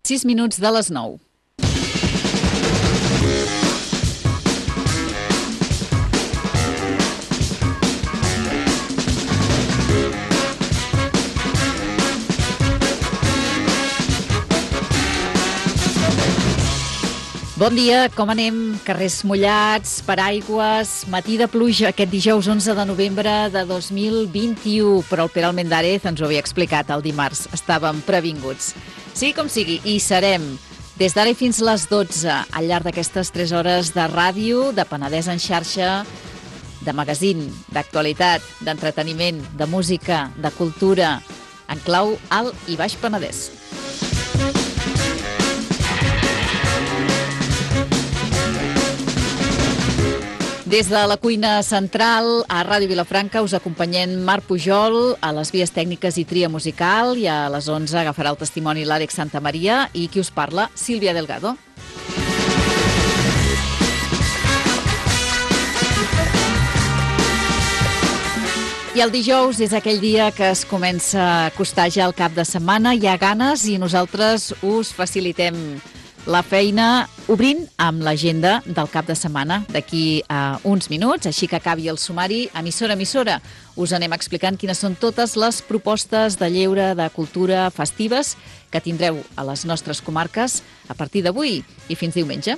6 minuts de les 9. Bon dia, com anem? Carrers mullats, paraigües, matí de pluja aquest dijous 11 de novembre de 2021, però el Pere Almendarez ens ho havia explicat el dimarts, estàvem previnguts. Sí, com sigui, i serem des d'ara i fins les 12, al llarg d'aquestes 3 hores de ràdio, de Penedès en xarxa, de magazín, d'actualitat, d'entreteniment, de música, de cultura, en clau Alt i Baix Penedès. Des de la cuina central a Ràdio Vilafranca us acompanyem Marc Pujol a les vies tècniques i tria musical, i a les 11 agafarà el testimoni l'Àlex Santamaria i qui us parla, Sílvia Delgado. I el dijous és aquell dia que es comença a acostar ja el cap de setmana, hi ha ganes i nosaltres us facilitem la feina obrint amb l'agenda del cap de setmana d'aquí a uns minuts, així que acabi el sumari emissora a emissora. Us anem explicant quines són totes les propostes de lleure, de cultura, festives que tindreu a les nostres comarques a partir d'avui i fins diumenge.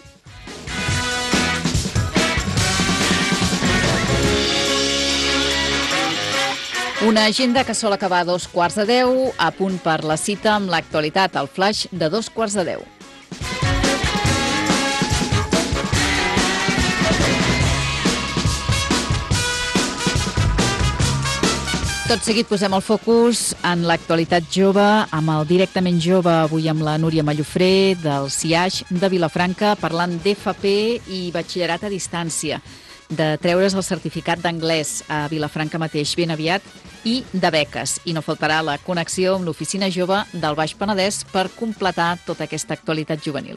Una agenda que sol acabar a 9:45, a punt per la cita amb l'actualitat, al flash de 9:45. Tot seguit posem el focus en l'actualitat jove, amb el Directament Jove, avui amb la Núria Mallofré, del CIAix de Vilafranca, parlant d'FP i batxillerat a distància, de treure's el certificat d'anglès a Vilafranca mateix ben aviat, i de beques. I no faltarà la connexió amb l'Oficina Jove del Baix Penedès per completar tota aquesta actualitat juvenil.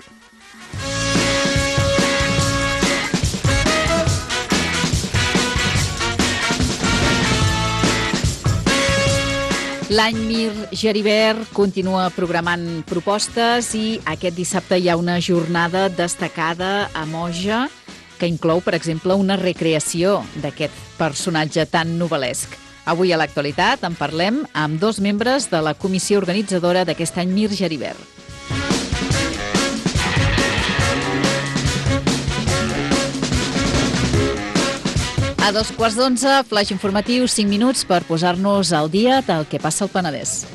L'any Mir Geribert continua programant propostes i aquest dissabte hi ha una jornada destacada a Moja que inclou, per exemple, una recreació d'aquest personatge tan novel·lesc. Avui a l'actualitat en parlem amb 2 membres de la comissió organitzadora d'aquest any Mir Geribert. A 9:15, flash informatiu, 5 minuts per posar-nos al dia del que passa al Penedès.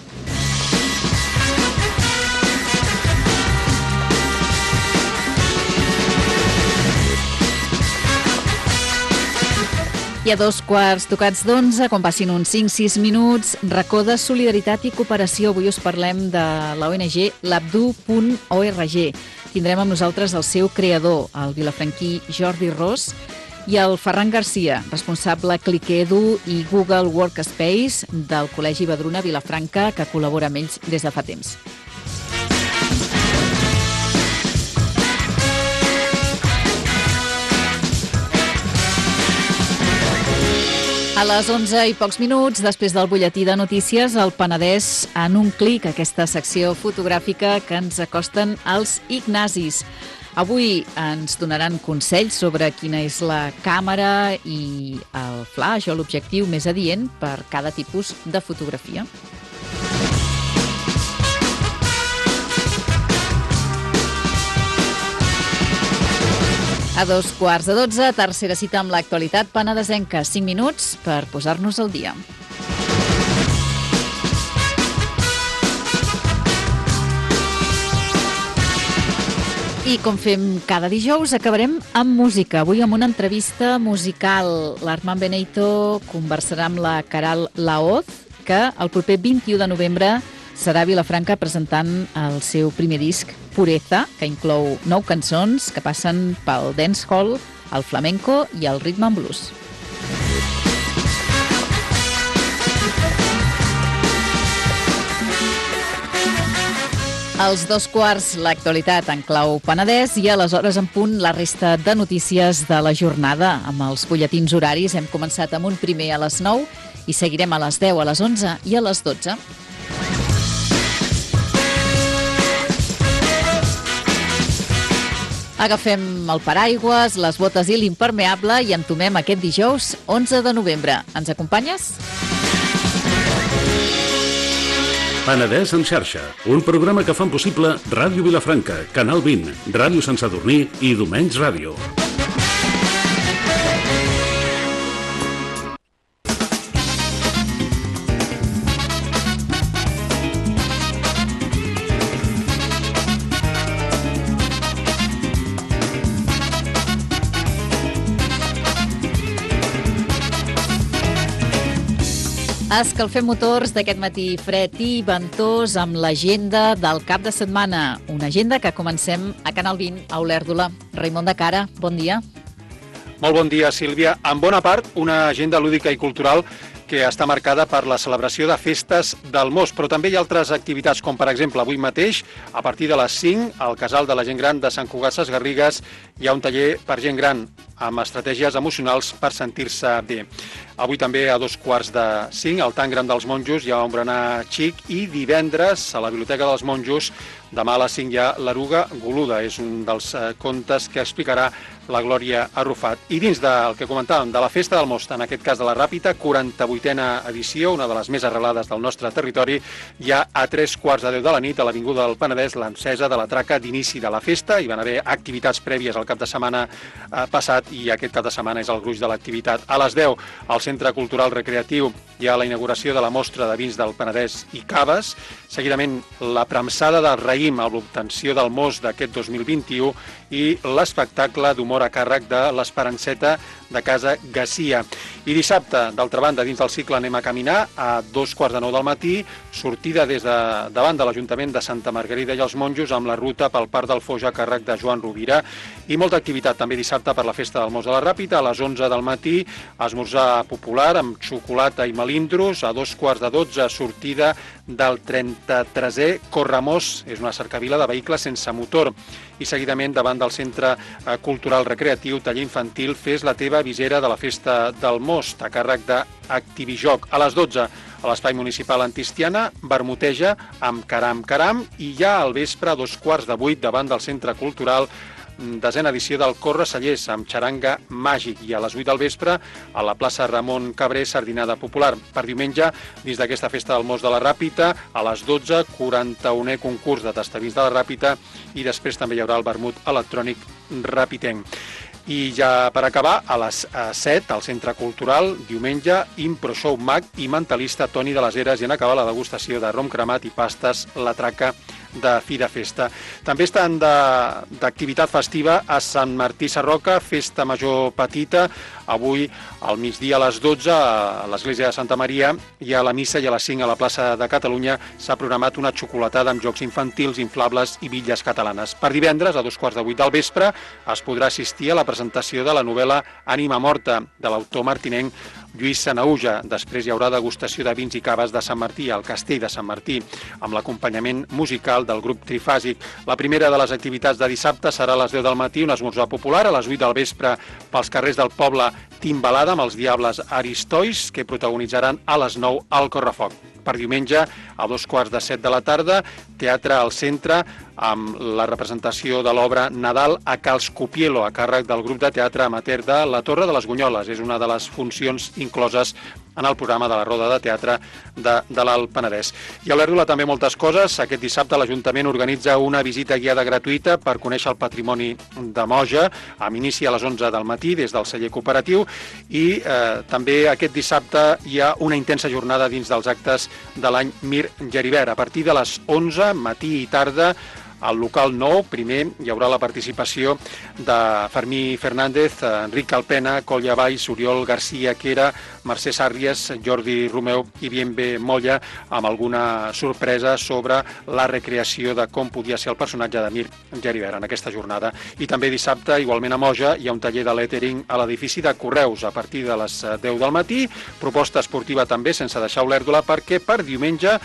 I a 11:15, quan passin uns 5-6 minuts, racó de solidaritat i cooperació. Avui us parlem de l'ONG labdu.org. Tindrem amb nosaltres el seu creador, el vilafranquí Jordi Ros, i el Ferran Garcia, responsable ClickEdu i Google Workspace del Col·legi Badruna Vilafranca, que col·labora amb ells des de fa temps. A les 11 i pocs minuts, després del butlletí de notícies, el Penedès en un clic, aquesta secció fotogràfica que ens acosten als Ignacis. Avui ens donaran consells sobre quina és la càmera i el flash o l'objectiu més adient per cada tipus de fotografia. A 11:15, tercera cita amb l'actualitat penedesenca. 5 minuts per posar-nos al dia. I com fem cada dijous, acabarem amb música. Avui amb una entrevista musical. L'Armand Beneito conversarà amb la Caral Laoz, que el proper 21 de novembre serà a Vilafranca presentant el seu primer disc, Pureza, que inclou 9 cançons que passen pel dancehall, el flamenco i el rhythm and blues. Als 2:15, l'actualitat en clau Penedès, i aleshores en punt la resta de notícies de la jornada. Amb els butlletins horaris hem començat amb un primer a les 9 i seguirem a les 10, a les 11 i a les 12. Agafem el paraigües, les botes i l'impermeable i entomem aquest dijous 11 de novembre. Ens acompanyes? Penedès en xarxa, un programa que fan possible Ràdio Vilafranca, Canal 20, Ràdio Sant Sadurní i Domenys Ràdio. Escalfem motors d'aquest matí fred i ventós amb l'agenda del cap de setmana. Una agenda que comencem a Canal 20, a Olèrdola. Raimon de Cara, bon dia. Molt bon dia, Sílvia. En bona part, una agenda lúdica i cultural que està marcada per la celebració de festes del Mos, però també hi ha altres activitats, com per exemple avui mateix, a partir de les 5, al Casal de la Gent Gran de Sant Cugat Sesgarrigues, hi ha un taller per gent gran amb estratègies emocionals per sentir-se bé. Avui també a 4:45, al Tanc Gran dels Monjos, hi ha un berenar xic i divendres a la Biblioteca dels Monjos, demà a les 5 hi ha l'Eruga Goluda. És un dels contes que explicarà la Glòria Arrufat. I dins del que comentàvem, de la Festa del Most, en aquest cas de la Ràpita, 48a edició, una de les més arrelades del nostre territori, hi ha a 3:15 de la nit a l'Avinguda del Penedès l'encesa de la traca d'inici de la festa. Hi van haver activitats prèvies al cap de setmana passat i aquest cap de setmana és el gruix de l'activitat. A les 10, al Centre Cultural Recreatiu, hi ha la inauguració de la mostra de vins del Penedès i caves. Seguidament, la premsada del raïm amb l'obtenció del Mos d'aquest 2021 i l'espectacle d'humor a càrrec de l'Esperanceta de Casa Garcia. I dissabte, d'altra banda, dins del cicle Anem a caminar, a 2:15 del matí, sortida des de davant de l'Ajuntament de Santa Margarida i els Monjos amb la ruta pel Parc del Foix a càrrec de Joan Rovira. I molta activitat també dissabte per la Festa del Mos de la Ràpita. A les 11 del matí, esmorzar popular amb xocolata i melindros. A 2:15, sortida del 33è Corremós. És una cercavila de vehicles sense motor. I seguidament, davant del Centre Cultural Recreatiu, taller infantil Fes la teva visera de la Festa del Most, a càrrec d'Activijoc. A les 12, a l'Espai Municipal Antistiana, vermuteja amb Caram Caram, i ja al vespre, a 7:15, davant del Centre Cultural, 10a edició del Corre Cellers, amb xaranga màgic, i a les 8 del vespre, a la plaça Ramon Cabré, sardinada popular. Per diumenge, dins d'aquesta Festa del Mos de la Ràpita, a les 12, 41è concurs de tastavins de la Ràpita, i després també hi haurà el vermut electrònic ràpitenc. I ja per acabar, a les 7, al Centre Cultural, diumenge, Impro Show Mag i mentalista Toni de les Heres, i en acabar la degustació de rom cremat i pastes La Traca de fi de festa. També estan d'activitat festiva a Sant Martí Sarroca, festa major petita. Avui, al migdia, a les 12, a l'Església de Santa Maria, hi ha la missa, i a les 5 a la plaça de Catalunya s'ha programat una xocolatada amb jocs infantils, inflables i bitlles catalanes. Per divendres, a 7:15 del vespre, es podrà assistir a la presentació de la novel·la Ànima morta, de l'autor martinenc Lluís Sanaüja. Després hi haurà degustació de vins i caves de Sant Martí, al Castell de Sant Martí, amb l'acompanyament musical del grup Trifàsic. La primera de les activitats de dissabte serà a les 10 del matí, un esmorzar popular, a les 8 del vespre pels carrers del poble Timbalada amb els Diables Aristois, que protagonitzaran a les 9 al Correfoc. Per diumenge, a 7:15 de la tarda, teatre al centre amb la representació de l'obra Nadal a Cal Scopielo, a càrrec del grup de teatre amateur de la Torre de les Gunyoles. És una de les funcions incloses en el programa de la Roda de Teatre de l'Alt Penedès. I a l'Olèrdola també moltes coses. Aquest dissabte l'Ajuntament organitza una visita guiada gratuïta per conèixer el patrimoni de Moja, amb inici a les 11 del matí des del celler cooperatiu, i també aquest dissabte hi ha una intensa jornada dins dels actes de l'any Mir Geribert. A partir de les 11, matí i tarda, al local 9, primer hi haurà la participació de Fermí Fernández, Enric Calpena, Colla Valls, Oriol García Quera, Mercè Sàrries, Jordi Romeu i Bienve Molla, amb alguna sorpresa sobre la recreació de com podia ser el personatge de Mir Geribert en aquesta jornada. I també dissabte, igualment a Moja, hi ha un taller de lettering a l'edifici de Correus a partir de les 10 del matí. Proposta esportiva també, sense deixar Olèrdola, perquè per diumenge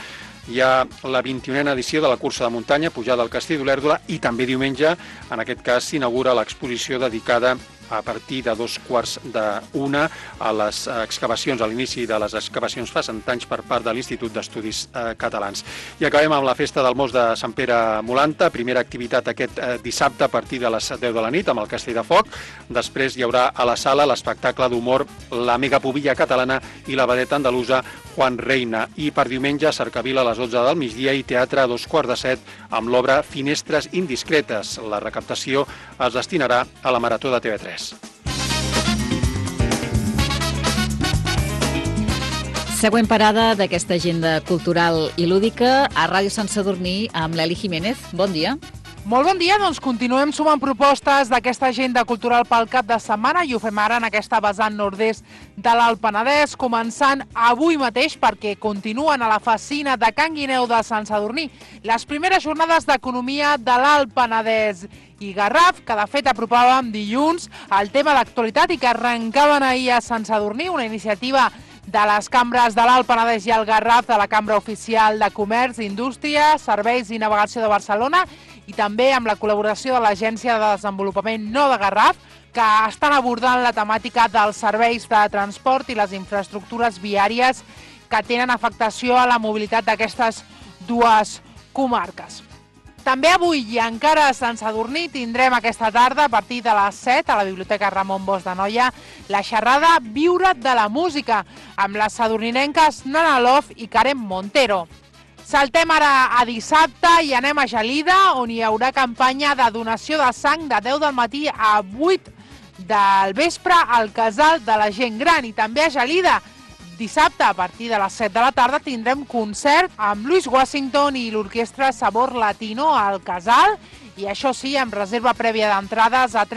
hi ha la 21a edició de la cursa de muntanya, pujada al Castell d'Olèrdola, i també diumenge, en aquest cas, s'inaugura l'exposició dedicada a partir de 2:45 a les excavacions, a l'inici de les excavacions fa 100 anys per part de l'Institut d'Estudis Catalans. I acabem amb la festa del Mos de Sant Pere Molanta, primera activitat aquest dissabte a partir de les 10 de la nit amb el Castell de Foc. Després hi haurà a la sala l'espectacle d'humor La Megapubilla Catalana i la vedeta andalusa Juan Reina. I per diumenge, Cercavila a les 12 del migdia i teatre a 6:45 amb l'obra Finestres Indiscretes. La recaptació es destinarà a la Marató de TV3. Següent parada d'aquesta agenda cultural i lúdica a Ràdio Sant Sadurní amb l'Eli Jiménez. Bon dia. Molt bon dia, doncs continuem sumant propostes d'aquesta agenda cultural pel cap de setmana i ho fem ara en aquesta vessant nord-est de l'Alt Penedès, començant avui mateix perquè continuen a la Facina de Can Guineu de Sant Sadurní les primeres jornades d'economia de l'Alt Penedès i Garraf, que de fet apropàvem dilluns al tema d'actualitat i que arrencaven ahir a Sant Sadurní, una iniciativa de les cambres de l'Alt Penedès i el Garraf, de la Cambra Oficial de Comerç, Indústria, Serveis i Navegació de Barcelona i també amb la col·laboració de l'Agència de Desenvolupament No de Garraf, que estan abordant la temàtica dels serveis de transport i les infraestructures viàries que tenen afectació a la mobilitat d'aquestes dues comarques. També avui i encara a Sant Sadurní tindrem aquesta tarda a partir de les 7 a la Biblioteca Ramon Bosch d'Anoia la xerrada Viure de la música amb les sadurninenques Nana Love i Karen Montero. Saltem ara a dissabte i anem a Gelida, on hi haurà campanya de donació de sang de 10 del matí a 8 del vespre al Casal de la Gent Gran. I també a Gelida, dissabte a partir de les 7 de la tarda tindrem concert amb Louis Washington i l'orquestra Sabor Latino al Casal, i això sí, amb reserva prèvia d'entrades a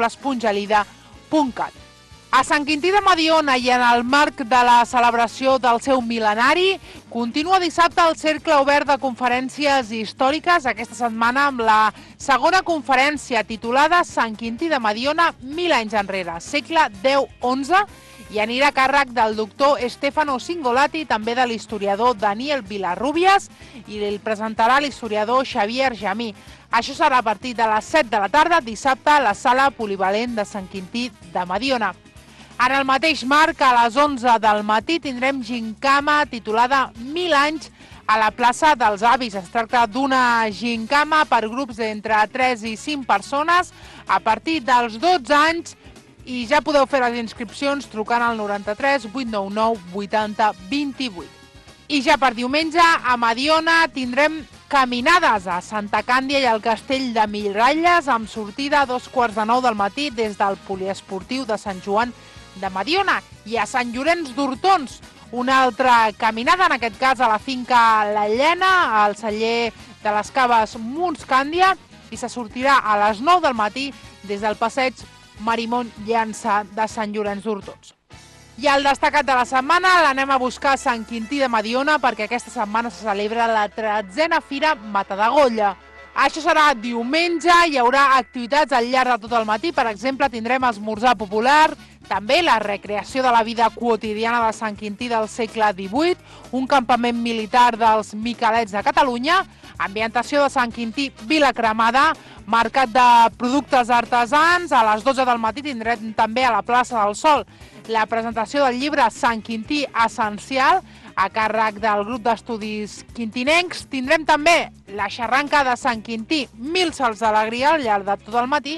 www.gelida.cat. A Sant Quintí de Mediona i en el marc de la celebració del seu mil·lenari, continua dissabte el Cercle Obert de Conferències Històriques, aquesta setmana amb la segona conferència titulada Sant Quintí de Mediona, 1000 anys enrere, segle X-XI, i anirà a càrrec del doctor Stefano Cingolati, també de l'historiador Daniel Vilarrubias, i el presentarà l'historiador Xavier Jamí. Això serà a partir de les 7 de la tarda, dissabte, a la sala polivalent de Sant Quintí de Mediona. En el mateix marc, a les 11 del matí, tindrem gincama titulada 1000 anys a la plaça dels Avis. Es tracta d'una gincama per grups d'entre 3 i 5 persones a partir dels 12 anys i ja podeu fer les inscripcions trucant al 93 899 80 28. I ja per diumenge, a Mediona, tindrem caminades a Santa Càndia i al Castell de Miralles amb sortida a 8:45 del matí des del poliesportiu de Sant Joan de Mediona. I a Sant Llorenç d'Hortons, una altra caminada, en aquest cas a la finca La Llena, al celler de les Caves Montscàndia, i se sortirà a les 9 del matí des del passeig Marimon Llança de Sant Llorenç d'Hortons. I el destacat de la setmana l'anem a buscar a Sant Quintí de Mediona perquè aquesta setmana se celebra la 13a Fira Matadagolla. Això serà diumenge, hi haurà activitats al llarg de tot el matí, per exemple tindrem esmorzar popular, també la recreació de la vida quotidiana de Sant Quintí del segle XVIII, un campament militar dels Miquelets de Catalunya, ambientació de Sant Quintí Vila Cremada, mercat de productes artesans, a les 12 del matí tindrem també a la plaça del Sol la presentació del llibre Sant Quintí Essencial, a càrrec del grup d'estudis quintinencs. Tindrem també la xarranca de Sant Quintí, 1000 salts d'alegria al llarg de tot el matí,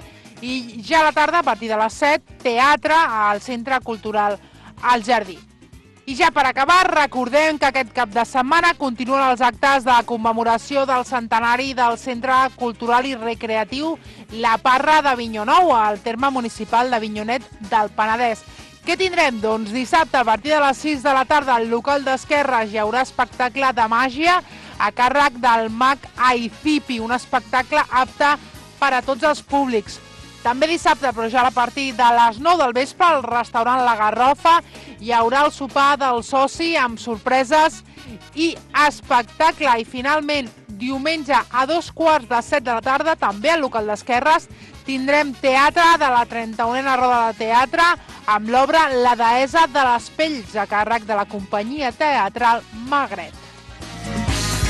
i ja a la tarda, a partir de les 7, teatre al Centre Cultural al Jardí. I ja per acabar, recordem que aquest cap de setmana continuen els actes de commemoració del centenari del Centre Cultural i Recreatiu La Parra d'Avinyó Nou, al terme municipal d'Avinyonet del Penedès. Què tindrem? Doncs dissabte, a partir de les 6 de la tarda, al local d'Esquerres hi haurà espectacle de màgia a càrrec del mag Aifipi, un espectacle apte per a tots els públics. També dissabte, però ja a partir de les 9 del vespre, al restaurant La Garrofa hi haurà el sopar del soci amb sorpreses i espectacle. I finalment, diumenge a 7:15 de la tarda, també al local d'Esquerres, tindrem teatre de la 31a Roda de Teatre amb l'obra La Deessa de les Pells, a càrrec de la companyia teatral Magret.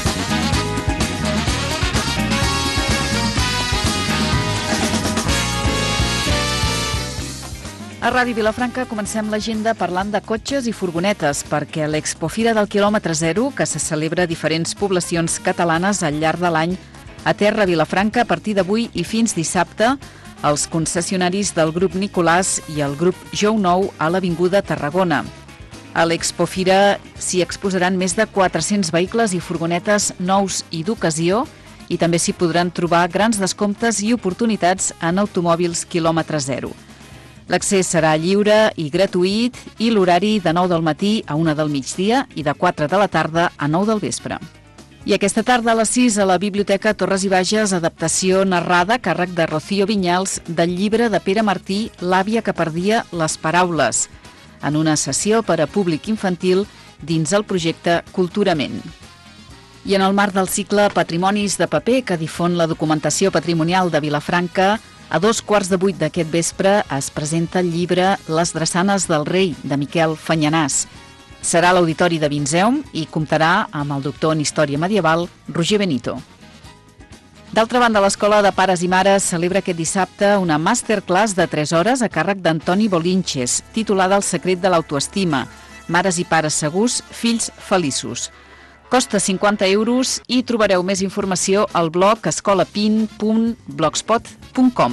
A Ràdio Vilafranca comencem l'agenda parlant de cotxes i furgonetes, perquè l'Expofira del quilòmetre zero, que se celebra a diferents poblacions catalanes al llarg de l'any, aterra a Vilafranca a partir d'avui i fins dissabte. Els concessionaris del grup Nicolàs i el grup Jou Nou a l'Avinguda Tarragona. A l'Expofira s'hi exposaran més de 400 vehicles i furgonetes nous i d'ocasió, i també s'hi podran trobar grans descomptes i oportunitats en automòbils quilòmetre zero. L'accés serà lliure i gratuït i l'horari de 9 del matí a 1 del migdia i de 4 de la tarda a 9 del vespre. I aquesta tarda a les 6 a la Biblioteca Torres i Bages, adaptació narrada a càrrec de Rocío Vinyals del llibre de Pere Martí, L'àvia que perdia les paraules, en una sessió per a públic infantil dins el projecte Culturament. I en el marc del cicle Patrimonis de paper que difon la documentació patrimonial de Vilafranca, a 7:15 d'aquest vespre es presenta el llibre Les drassanes del rei, de Miquel Fanyanàs. Serà a l'Auditori de Vinzeum i comptarà amb el doctor en Història Medieval, Roger Benito. D'altra banda, l'Escola de Pares i Mares celebra aquest dissabte una masterclass de 3 hores a càrrec d'Antoni Bolinches, titulada El secret de l'autoestima, mares i pares segurs, fills feliços. Costa 50 € i trobareu més informació al blog escolapin.blogspot.com.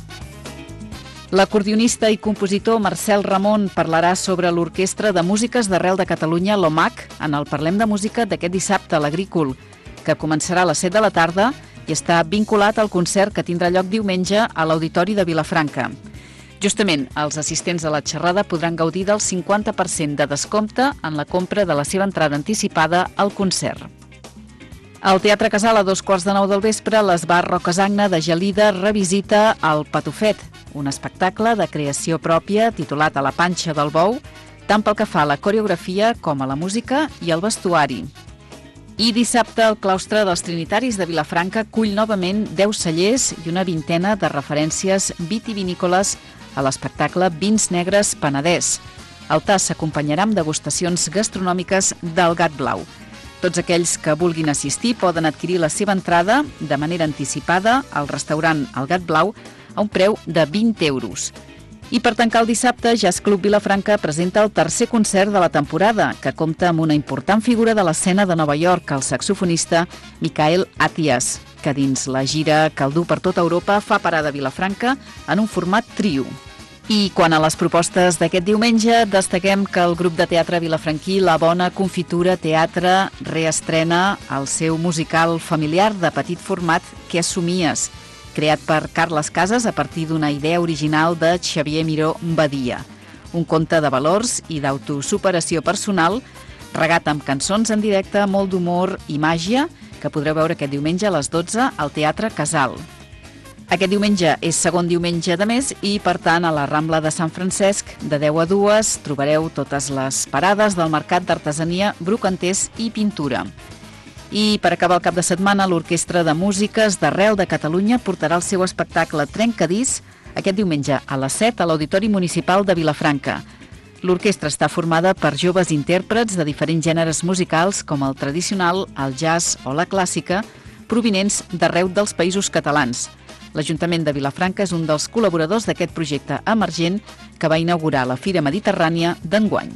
L'acordionista i compositor Marcel Ramon parlarà sobre l'Orquestra de Músiques d'Arrel de Catalunya, l'OMAC, en el Parlem de Música d'aquest dissabte a l'Agrícola, que començarà a les 7 de la tarda i està vinculat al concert que tindrà lloc diumenge a l'Auditori de Vilafranca. Justament, els assistents a la xerrada podran gaudir del 50% de descompte en la compra de la seva entrada anticipada al concert. Al Teatre Casal, a 8:45 del vespre, l'Esbar Rocasagna de Gelida revisita el Patufet, un espectacle de creació pròpia titulat A la panxa del bou, tant pel que fa a la coreografia com a la música i el vestuari. I dissabte, el claustre dels Trinitaris de Vilafranca cull novament 10 cellers i una vintena de referències vitivinícoles a l'espectacle Vins Negres Penedès. El tas s'acompanyarà amb degustacions gastronòmiques del Gat Blau. Tots aquells que vulguin assistir poden adquirir la seva entrada de manera anticipada al restaurant El Gat Blau a un preu de 20 €. I per tancar el dissabte, Jazz Club Vilafranca presenta el tercer concert de la temporada, que compta amb una important figura de l'escena de Nova York, el saxofonista Michael Attias, que dins la gira que el du per tota Europa fa parada a Vilafranca en un format trio. I quant a les propostes d'aquest diumenge, destaquem que el grup de teatre vilafranquí La Bona Confitura Teatre reestrena el seu musical familiar de petit format Que somies, creat per Carles Casas a partir d'una idea original de Xavier Miró Badia. Un conte de valors i d'autosuperació personal, regat amb cançons en directe, molt d'humor i màgia, que podreu veure aquest diumenge a les 12 al Teatre Casal. Aquest diumenge és segon diumenge de mes i, per tant, a la Rambla de Sant Francesc, de 10 a 2, trobareu totes les parades del Mercat d'Artesania, Brocanters i Pintura. I per acabar el cap de setmana, l'Orquestra de Músiques d'Arrel de Catalunya portarà el seu espectacle Trencadís aquest diumenge a les 7 a l'Auditori Municipal de Vilafranca. L'orquestra està formada per joves intèrprets de diferents gèneres musicals com el tradicional, el jazz o la clàssica, provinents d'arreu dels països catalans. L'Ajuntament de Vilafranca és un dels col·laboradors d'aquest projecte emergent que va inaugurar la Fira Mediterrània d'enguany.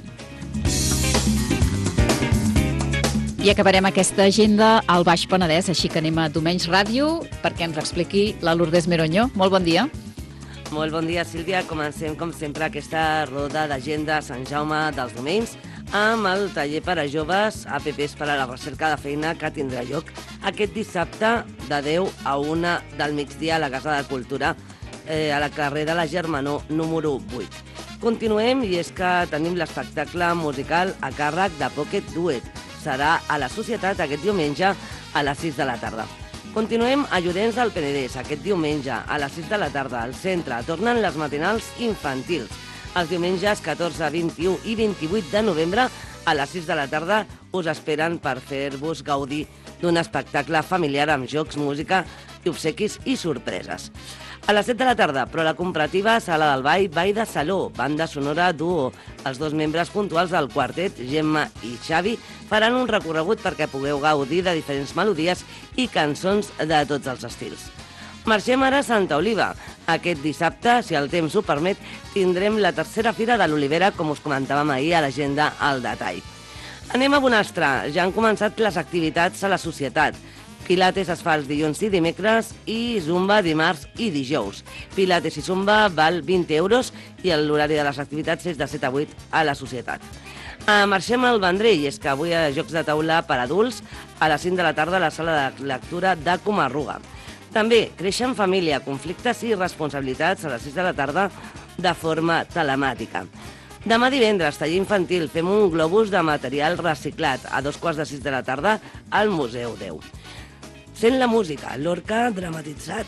I acabarem aquesta agenda al Baix Penedès, així que anem a Domenys Ràdio perquè ens expliqui la Lourdes Meroño. Molt bon dia. Molt bon dia, Sílvia. Comencem, com sempre, aquesta roda d'agenda Sant Jaume dels Domenys amb el taller per a joves APPs per a la recerca de feina que tindrà lloc aquest dissabte de 10 a 1 del migdia a la Casa de Cultura a la carrer de la Germanor número 8. Continuem i és que tenim l'espectacle musical a càrrec de Pocket Duet. Serà a la Societat aquest diumenge a les 6 de la tarda. Continuem a Llorenç del Penedès aquest diumenge a les 6 de la tarda al centre. Tornen les matinals infantils. Els diumenges 14, 21 i 28 de novembre a les 6 de la tarda us esperen per fer-vos gaudir d'un espectacle familiar amb jocs, música i obsequis i sorpreses. A les 7 de la tarda, però la comparativa Sala del Ball, Ball de Saló, banda sonora duo. Els dos membres puntuals del quartet, Gemma i Xavi, faran un recorregut perquè pugueu gaudir de diferents melodies i cançons de tots els estils. Marxem ara a Santa Oliva. Aquest dissabte, si el temps ho permet, tindrem la tercera fira de l'Olivera, com us comentàvem ahir a l'agenda al detall. Anem a Bonastre. Ja han començat les activitats a la societat. Pilates es fa els dilluns i dimecres i Zumba dimarts i dijous. Pilates i Zumba val 20 euros i l'horari de les activitats és de 7 a 8 a la societat. Marxem al Vendrell, és que avui hi ha jocs de taula per adults a les 5 de la tarda a la sala de lectura de Comarruga. També créixer en família, conflictes i responsabilitats a les 6 de la tarda de forma telemàtica. Demà divendres, taller infantil, fem un globus de material reciclat a 2:45 de la tarda al Museu 10. Sent la música, Lorca dramatitzat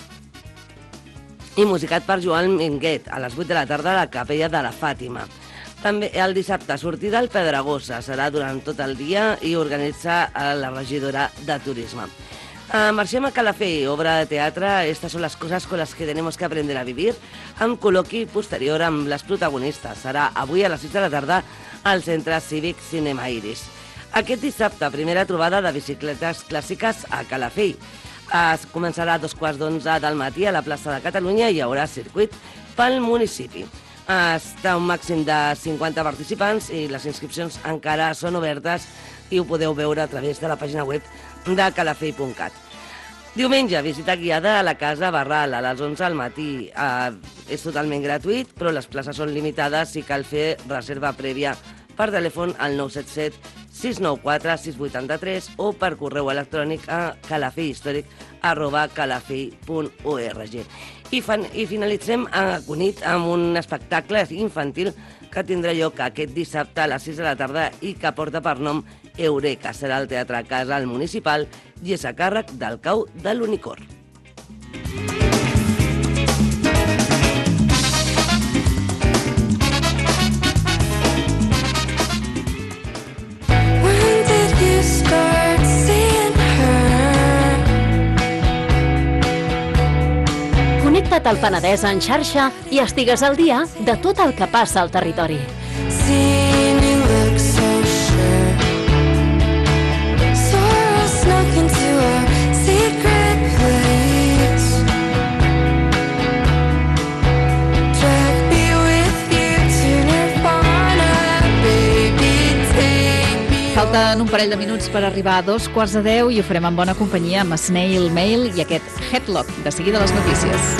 i musicat per Joan Minguet a les 8 de la tarda a la Capella de la Fàtima. També el dissabte, sortida al Pedregosa, serà durant tot el dia i organitza la regidora de Turisme. Marxem a Calafell, obra de teatre Estas son las cosas con las que tenemos que aprender a vivir, amb col·loqui posterior amb les protagonistes. Serà avui a les 6 de la tarda al Centre Cívic Cinema Iris. Aquest dissabte, primera trobada de bicicletes clàssiques a Calafell. Es començarà a 2:15 del matí a la plaça de Catalunya i hi haurà circuit pel municipi. Està un màxim de 50 participants i les inscripcions encara són obertes i ho podeu veure a través de la pàgina web de calafell.cat. Diumenge, visita guiada a la Casa Barral a les 11 al matí. És totalment gratuït, però les places són limitades i cal fer reserva prèvia per telèfon al 977 694 683 o per correu electrònic a calafellhistoric@calafell.org. I finalitzem a Cunit amb un espectacle infantil que tindrà lloc aquest dissabte a les 6 de la tarda i que porta per nom Eureka. Serà al Teatre Casal Municipal i és a càrrec del Cau de l'Unicorn. Connecta't al Penedès en xarxa i estigues al dia de tot el que passa al territori. Falten un parell de minuts per arribar a 9:15 i ho farem en bona companyia amb Snail Mail i aquest Headlock. De seguida les notícies.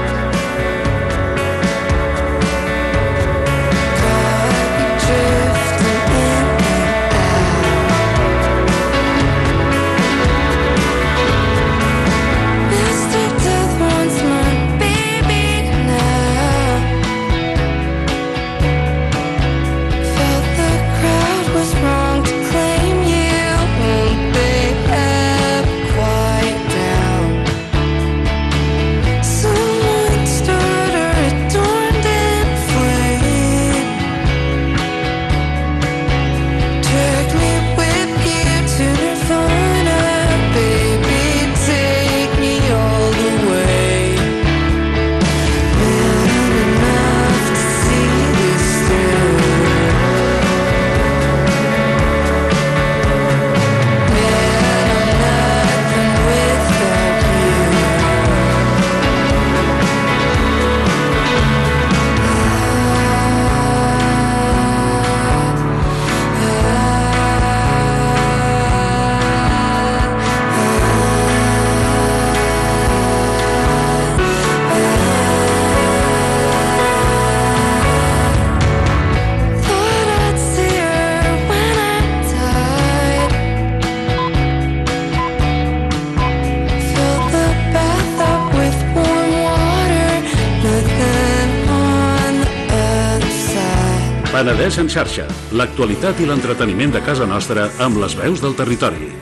Penedès en xarxa, l'actualitat i l'entreteniment de casa nostra amb les veus del territori.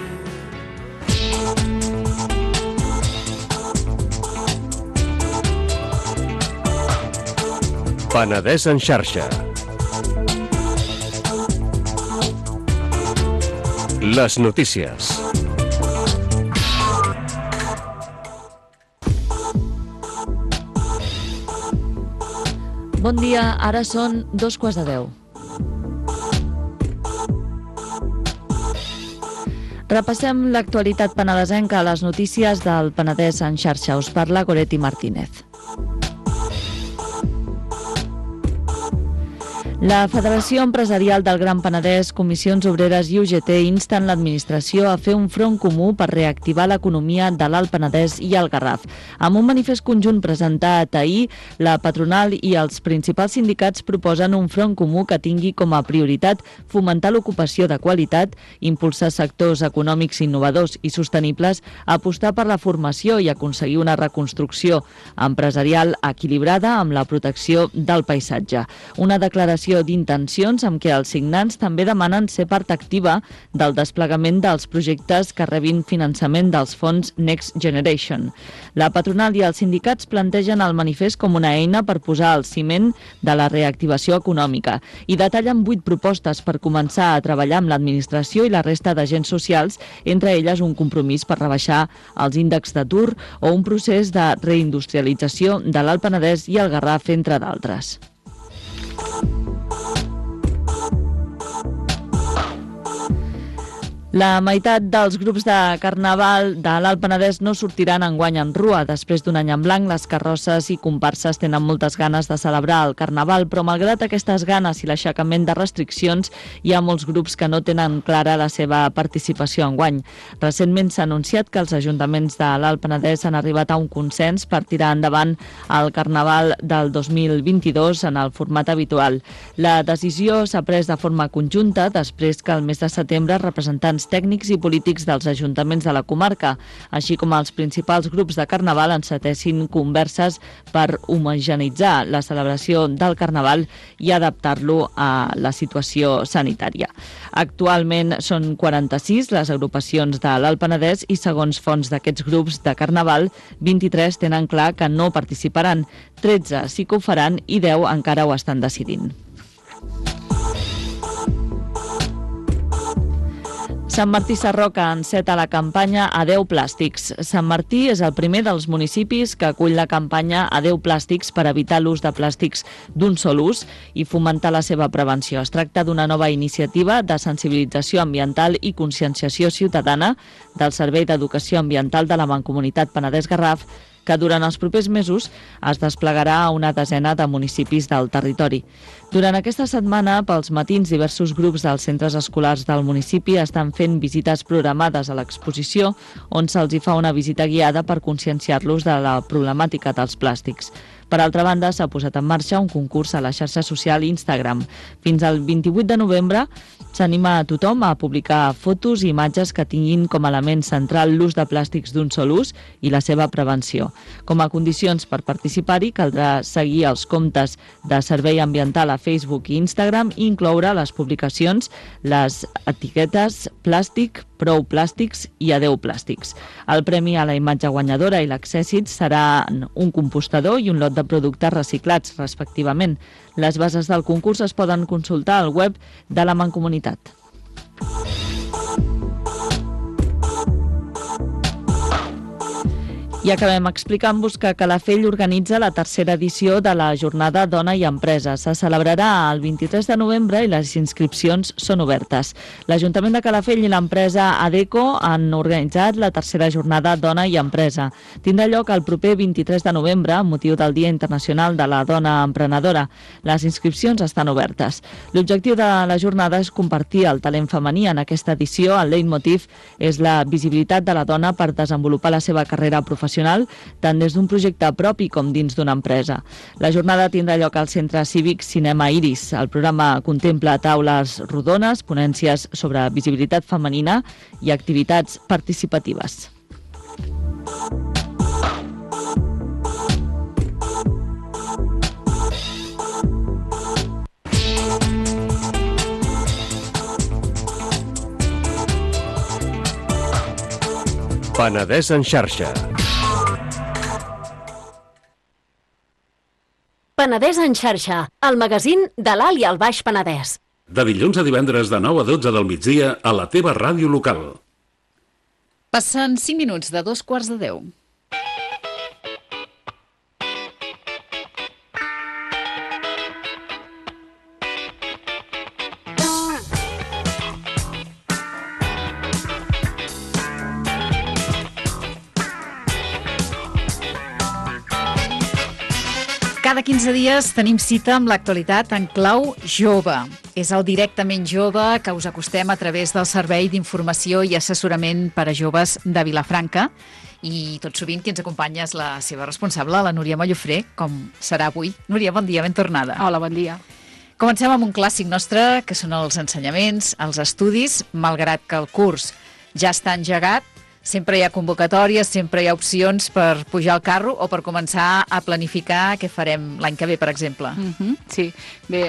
Penedès en xarxa. Les notícies. Bon dia, ara són 9:15. Repassem l'actualitat penedesenca a les notícies del Penedès en xarxa. Us parla Goretti Martínez. La Federació Empresarial del Gran Penedès, Comissions Obreres i UGT insten l'administració a fer un front comú per reactivar l'economia de l'Alt Penedès i el Garraf. Amb un manifest conjunt presentat ahir, la patronal i els principals sindicats proposen un front comú que tingui com a prioritat fomentar l'ocupació de qualitat, impulsar sectors econòmics innovadors i sostenibles, apostar per la formació i aconseguir una reconstrucció empresarial equilibrada amb la protecció del paisatge. Una declaració d'intencions amb què els signants també demanen ser part activa del desplegament dels projectes que rebin finançament dels fons Next Generation. La patronal i els sindicats plantegen el manifest com una eina per posar el ciment de la reactivació econòmica i detallen 8 propostes per començar a treballar amb l'administració i la resta d'agents socials, entre elles un compromís per rebaixar els índexs d'atur o un procés de reindustrialització de l'Alt Penedès i el Garraf, entre d'altres. La meitat dels grups de Carnaval de l'Alt Penedès no sortiran enguany en rua. Després d'un any en blanc, les carrosses i comparses tenen moltes ganes de celebrar el Carnaval, però malgrat aquestes ganes i l'aixecament de restriccions, hi ha molts grups que no tenen clara la seva participació enguany. Recentment s'ha anunciat que els ajuntaments de l'Alt Penedès han arribat a un consens per tirar endavant el Carnaval del 2022 en el format habitual. La decisió s'ha pres de forma conjunta després que el mes de setembre representants tècnics i polítics dels ajuntaments de la comarca, així com els principals grups de Carnaval, encetessin converses per homogeneïtzar la celebració del Carnaval i adaptar-lo a la situació sanitària. Actualment són 46 les agrupacions de l'Alt Penedès i, segons fonts d'aquests grups de Carnaval, 23 tenen clar que no participaran, 13 sí que ho faran i 10 encara ho estan decidint. Sant Martí Sarroca enceta la campanya Adeu Plàstics. Sant Martí és el primer dels municipis que acull la campanya Adeu Plàstics per evitar l'ús de plàstics d'un sol ús i fomentar la seva prevenció. Es tracta d'una nova iniciativa de sensibilització ambiental i conscienciació ciutadana del Servei d'Educació Ambiental de la Mancomunitat Penedès-Garraf, que durant els propers mesos es desplegarà a una desena de municipis del territori. Durant aquesta setmana, pels matins, diversos grups dels centres escolars del municipi estan fent visites programades a l'exposició, on se'ls hi fa una visita guiada per conscienciar-los de la problemàtica dels plàstics. Per altra banda, s'ha posat en marxa un concurs a la xarxa social Instagram. Fins al 28 de novembre s'anima a tothom a publicar fotos i imatges que tinguin com a element central l'ús de plàstics d'un sol ús i la seva prevenció. Com a condicions per participar-hi, caldrà seguir els comptes de Servei Ambiental a Facebook i Instagram i incloure les publicacions, les etiquetes plàstic, prou plàstics i adeu plàstics. El premi a la imatge guanyadora i l'accèssit serà un compostador i un lot de productes reciclats, respectivament. Les bases del concurs es poden consultar al web de la Mancomunitat. I acabem explicant-vos que Calafell organitza la tercera edició de la jornada Dona i Empresa. Se celebrarà el 23 de novembre i les inscripcions són obertes. L'Ajuntament de Calafell i l'empresa Adeco han organitzat la tercera jornada Dona i Empresa. Tindrà lloc el proper 23 de novembre, amb motiu del Dia Internacional de la Dona Emprenedora. Les inscripcions estan obertes. L'objectiu de la jornada és compartir el talent femení. En aquesta edició, el leitmotiv és la visibilitat de la dona per desenvolupar la seva carrera professional, tant des d'un projecte propi com dins d'una empresa. La jornada tindrà lloc al Centre Cívic Cinema Iris. El programa contempla taules rodones, ponències sobre visibilitat femenina i activitats participatives. Penedès en xarxa. Penedès en xarxa, el magazín de l'Alt i el Baix Penedès. De dilluns a divendres de 9 a 12 del migdia a la teva ràdio local. Passen 5 minuts de 9:45. 15 dies tenim cita amb l'actualitat en clau jove. És el Directament Jove que us acostem a través del Servei d'Informació i Assessorament per a Joves de Vilafranca. I tot sovint qui ens acompanya és la seva responsable, la Núria Mallofré, com serà avui. Núria, bon dia, ben tornada. Hola, bon dia. Comencem amb un clàssic nostre, que són els ensenyaments, els estudis, malgrat que el curs ja està engegat. Sempre hi ha convocatòries, sempre hi ha opcions per pujar al carro o per començar a planificar què farem l'any que ve, per exemple. Sí, bé,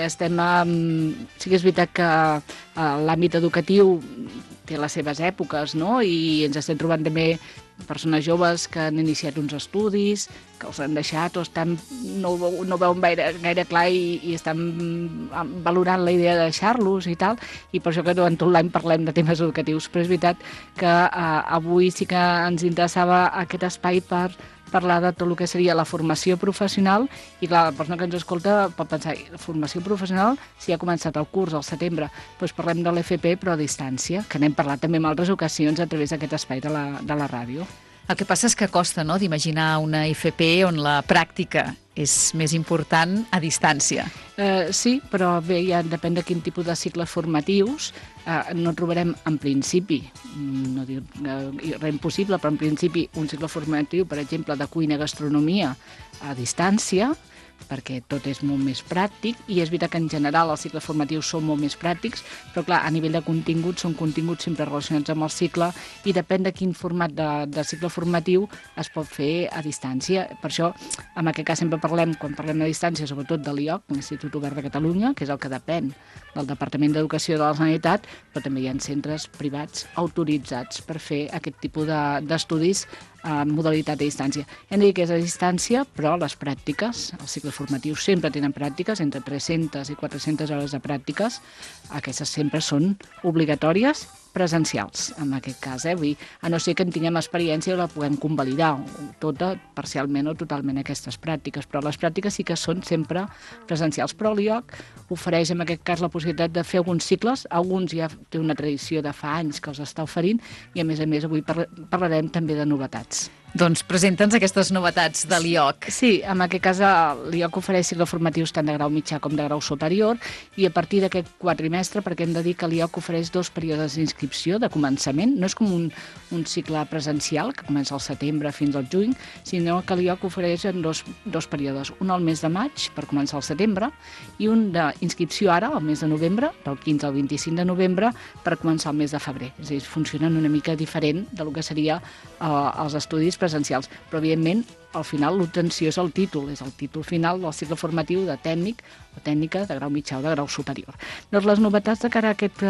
sí que és veritat que l'àmbit educatiu té les seves èpoques, no? I ens estem trobant també persones joves que han iniciat uns estudis, que els han deixat o no veuen gaire clar i estan valorant la idea de deixar-los i tal, i per això que durant tot l'any parlem de temes educatius. Però és veritat que avui sí que ens interessava aquest espai per parlar de tot el que seria la formació professional, i clar, la persona que ens escolta pot pensar, la formació professional, si ha començat el curs al setembre, doncs parlem de l'FP però a distància, que n'hem parlat també en altres ocasions a través d'aquest espai de la ràdio. El que passa és que costa, no?, d'imaginar una FP on la pràctica és més important a distància. Sí, però bé, ja depèn de quin tipus de cicles formatius. No trobarem en principi, no dic res impossible, però en principi un cicle formatiu, per exemple, de cuina i gastronomia a distància, perquè tot és molt més pràctic, i és veritat que en general els cicles formatius són molt més pràctics, però clar, a nivell de continguts són continguts sempre relacionats amb el cicle, i depèn de quin format de cicle formatiu es pot fer a distància. Per això, en aquest cas sempre parlem, quan parlem a distància, sobretot de l'IOC, l'Institut Obert de Catalunya, que és el que depèn del Departament d'Educació de la Generalitat, però també hi ha centres privats autoritzats per fer aquest tipus d'estudis en modalitat a distància. Hem de dir que és a distància, però les pràctiques, els cicles formatius sempre tenen pràctiques, entre 300 i 400 hores de pràctiques. Aquestes sempre són obligatòries, presencials, en aquest cas. Vull dir, a no ser que en tinguem experiència la puguem convalidar, tota, parcialment o totalment, aquestes pràctiques, però les pràctiques sí que són sempre presencials. Però l'IOC ofereix en aquest cas la possibilitat de fer alguns cicles, alguns ja té una tradició de fa anys que els està oferint, i a més avui parlarem també de novetats. Doncs presenta'ns aquestes novetats de l'IOC. Sí, en aquest cas l'IOC ofereix cicles formatius tant de grau mitjà com de grau superior, i a partir d'aquest quadrimestre, perquè hem de dir que l'IOC ofereix 2 períodes d'inscripció de començament, no és com un cicle presencial que comença al setembre fins al juny, sinó que l'IOC ofereix en dos períodes, un al mes de maig per començar al setembre i un d'inscripció ara, al mes de novembre, del 15 al 25 de novembre, per començar el mes de febrer. És a dir, funcionen una mica diferent del que seria els estudis presencials, però evidentment al final l'obtenció és el títol final del cicle formatiu de tècnic o tècnica de grau mitjà o de grau superior. Doncs les novetats de cara a aquest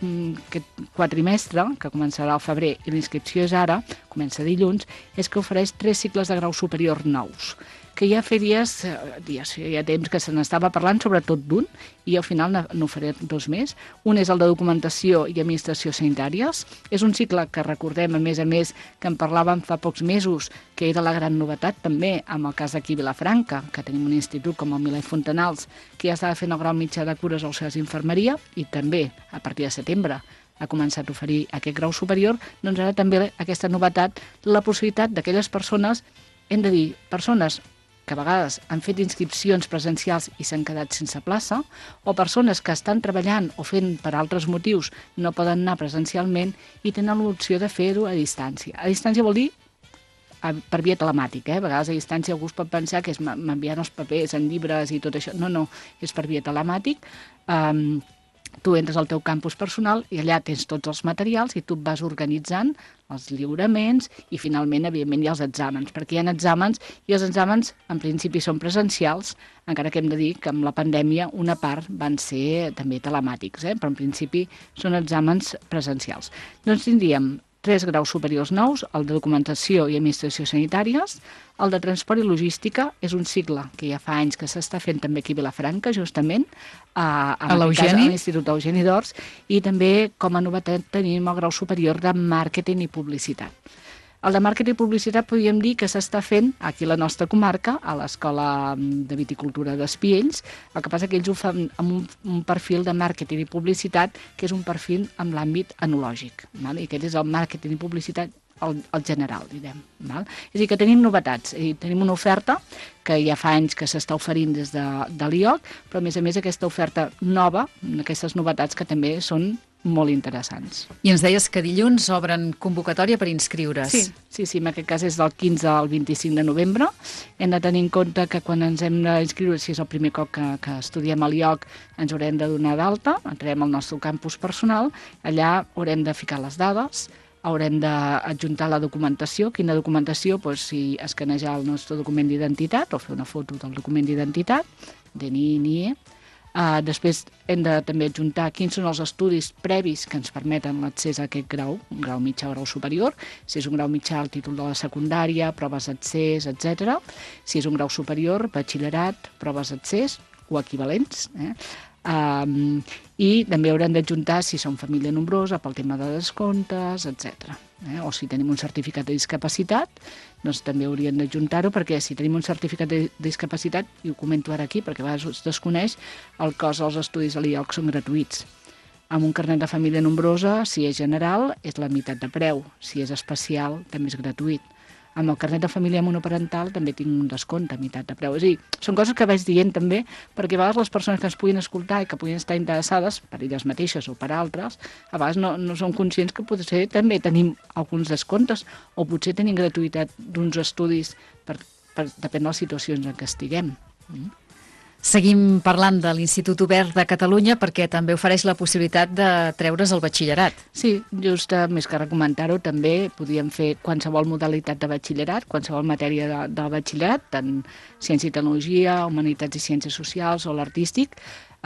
quadrimestre, que començarà al febrer i l'inscripció és ara, comença dilluns, és que ofereix 3 cicles de grau superior nous, que ja fa temps que se n'estava parlant, sobretot d'un, i al final n'oferé 2 més. Un és el de documentació i administració sanitàries. És un cicle que recordem, a més, que en parlàvem fa pocs mesos, que era la gran novetat també, amb el cas d'aquí Vilafranca, que tenim un institut com el Milà i Fontanals, que ja estava fent el grau mitjà de cures auxiliars d'infermeria, i també, a partir de setembre, ha començat a oferir aquest grau superior. Doncs ara també aquesta novetat, la possibilitat d'aquelles persones, hem de dir, persones que a vegades han fet inscripcions presencials i s'han quedat sense plaça, o persones que estan treballant o fent per altres motius no poden anar presencialment i tenen l'opció de fer-ho a distància. A distància vol dir per via telemàtica. A vegades a distància algú es pot pensar que és m'enviant els papers en llibres i tot això. No, és per via telemàtic. Tu entres al teu campus personal i allà tens tots els materials i tu vas organitzant els lliuraments i finalment, evidentment, hi ha els exàmens, perquè hi ha exàmens i els exàmens en principi són presencials, encara que hem de dir que amb la pandèmia una part van ser també telemàtics, però en principi són exàmens presencials. Doncs tindríem 3 graus superiors nous, el de documentació i administració sanitàries. El de transport i logística és un cicle que ja fa anys que s'està fent també aquí a Vilafranca, justament, a l'Institut Eugeni d'Ors, i també com a novetat tenim el grau superior de màrqueting i publicitat. El de màrqueting i publicitat podríem dir que s'està fent aquí a la nostra comarca, a l'Escola de Viticultura d'Espiells. El que passa que ells ho fan amb un perfil de màrqueting i publicitat que és un perfil amb l'àmbit enològic. I aquest és el màrqueting i publicitat el general, direm. Val? És a dir, que tenim novetats. Tenim una oferta que ja fa anys que s'està oferint des de l'IOC, però a més aquesta oferta nova, aquestes novetats que també són molt interessants. I ens deies que dilluns obren convocatòria per inscriure's. Sí, en aquest cas és del 15 al 25 de novembre. Hem de tenir en compte que quan ens hem d'inscriure, si és el primer cop que estudiem a l'IOC, ens haurem de donar d'alta, entrarem al nostre campus personal, allà haurem de ficar les dades, haurem d'adjuntar la documentació. Quina documentació? Si escanejar el nostre document d'identitat o fer una foto del document d'identitat, DNI, NIE. Després hem de també adjuntar quins són els estudis previs que ens permeten l'accés a aquest grau, un grau mitjà o grau superior. Si és un grau mitjà, el títol de la secundària, proves d'accés, etc. Si és un grau superior, batxillerat, proves d'accés o equivalents. I també haurem d'adjuntar si som família nombrosa pel tema de descomptes, etc. O si tenim un certificat de discapacitat, doncs també hauríem d'adjuntar-ho, perquè si tenim un certificat de discapacitat, i ho comento ara aquí perquè a vegades es desconeix, el cost dels estudis a l'IOC són gratuïts. Amb un carnet de família nombrosa, si és general, és la meitat de preu. Si és especial, també és gratuït. Amb el carnet de família monoparental també tinc un descompte a meitat de preu. És a dir, són coses que vaig dient també, perquè a vegades les persones que ens puguin escoltar i que puguin estar interessades, per elles mateixes o per altres, a vegades no són conscients que potser també tenim alguns descomptes o potser tenim gratuïtat d'uns estudis depèn de les situacions en què estiguem. Seguim parlant de l'Institut Obert de Catalunya perquè també ofereix la possibilitat de treure's el batxillerat. Sí, just més que comentar-ho, també podíem fer qualsevol modalitat de batxillerat, qualsevol matèria del batxillerat, tant ciència i tecnologia, humanitats i ciències socials o l'artístic.